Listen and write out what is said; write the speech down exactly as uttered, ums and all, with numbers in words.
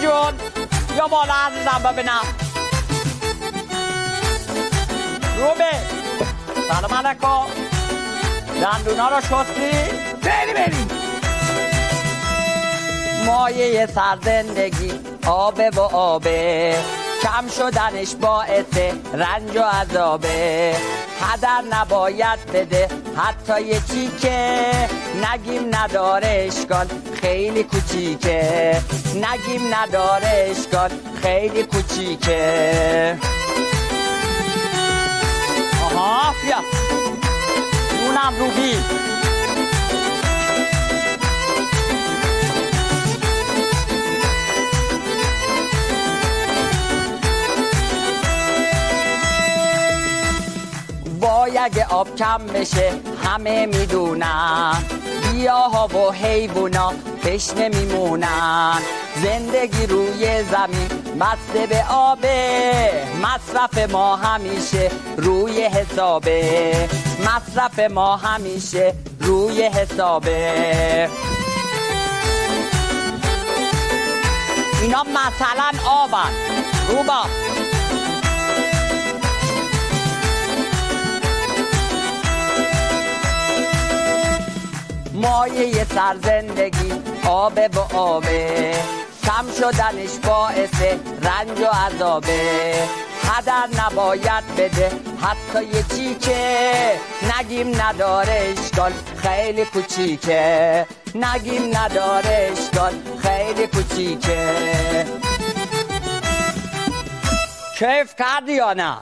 جون یا بالا عزیزم ببینم. روبه سلام علیکم. دندونا رو شستی؟ بری بری. مایه سر زندگی آبه و آبه، کم شدنش باعث رنج و عذابه. هدر نباید بده حتی یه چیکه، نگیم نداره اشکال خیلی کوچیکه، نگیم نداره اشکال خیلی کوچیکه. آها بیا اونم روبی. وای اگه آب کم بشه همه میدونن، گیاها و حیوونا تشنه میمونن. زندگی روی زمین بسته به آبه، مصرف ما همیشه روی حسابه، مصرف ما همیشه روی حسابه. اینا مثلا آبن روبا. مایه سر زندگی آبه و آبه، کم شدنش باعث رنج و عذابه. هدر نباید بده حتی یه چیکه، نگیم نداره اشکال خیلی کوچیکه، نگیم نداره اشکال خیلی کوچیکه. کیف کردی یا نه؟